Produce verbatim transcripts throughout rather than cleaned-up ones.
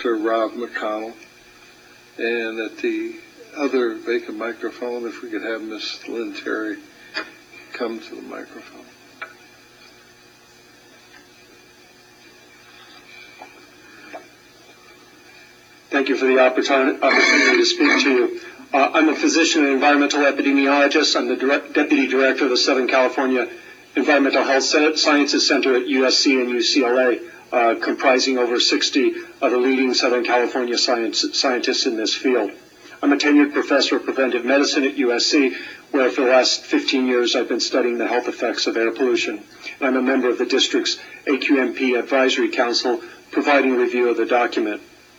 Director Rob McConnell. And at the other vacant microphone, if we could have Miz Lynn Terry come to the microphone. Thank you for the opportunity to speak to you. Uh, I'm a physician and environmental epidemiologist. I'm the direct, Deputy Director of the Southern California Environmental Health Sciences Center at U S C and U C L A, uh, comprising over sixty of the leading Southern California science, scientists in this field. I'm a tenured professor of preventive medicine at U S C, where for the last fifteen years I've been studying the health effects of air pollution. And I'm a member of the district's A Q M P Advisory Council, providing review of the document.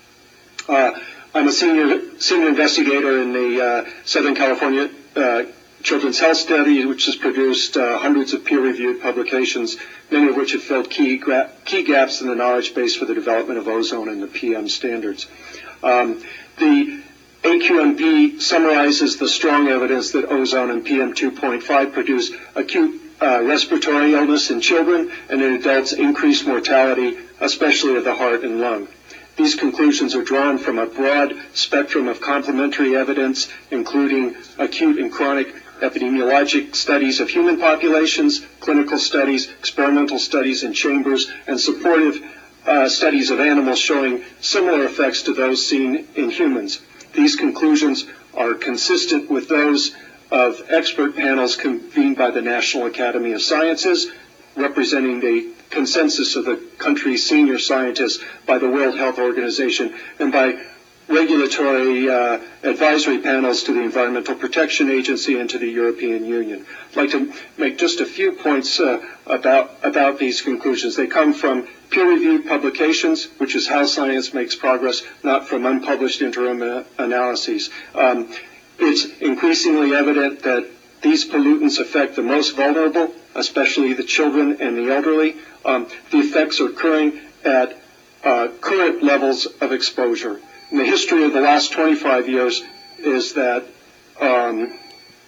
Uh, I'm a senior senior investigator in the uh, Southern California uh, Children's Health Study, which has produced uh, hundreds of peer-reviewed publications, many of which have filled key, gra- key gaps in the knowledge base for the development of ozone and the P M standards. Um, the A Q M P summarizes the strong evidence that ozone and P M two point five produce acute uh, respiratory illness in children, and in adults increased mortality, especially of the heart and lung. These conclusions are drawn from a broad spectrum of complementary evidence, including acute and chronic epidemiologic studies of human populations, clinical studies, experimental studies in chambers, and supportive uh, studies of animals showing similar effects to those seen in humans. These conclusions are consistent with those of expert panels convened by the National Academy of Sciences, representing the consensus of the country's senior scientists, by the World Health Organization, and by regulatory uh, advisory panels to the Environmental Protection Agency and to the European Union. I'd like to make just a few points uh, about, about these conclusions. They come from peer-reviewed publications, which is how science makes progress, not from unpublished interim uh, analyses. Um, it's increasingly evident that these pollutants affect the most vulnerable, especially the children and the elderly. Um, the effects are occurring at uh, current levels of exposure. And the history of the last twenty-five years is that um,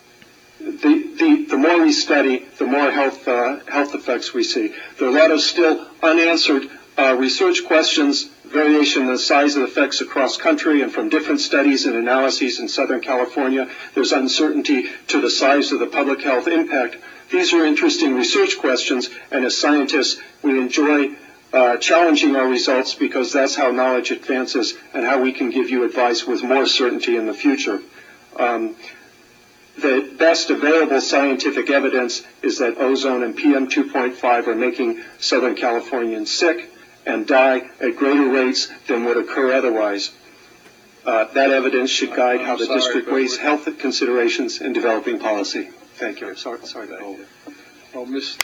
the, the, the more we study, the more health, uh, health effects we see. There are a lot of still unanswered uh, research questions, variation in the size of effects across country and from different studies and analyses in Southern California. There's uncertainty to the size of the public health impact. These are interesting research questions, and as scientists, we enjoy uh, challenging our results because that's how knowledge advances and how we can give you advice with more certainty in the future. Um, the best available scientific evidence is that ozone and P M two point five are making Southern Californians sick and die at greater rates than would occur otherwise. Uh, that evidence should guide how the sorry, district weighs health considerations in developing policy. Thank you. Sorry, sorry. Oh, oh Miz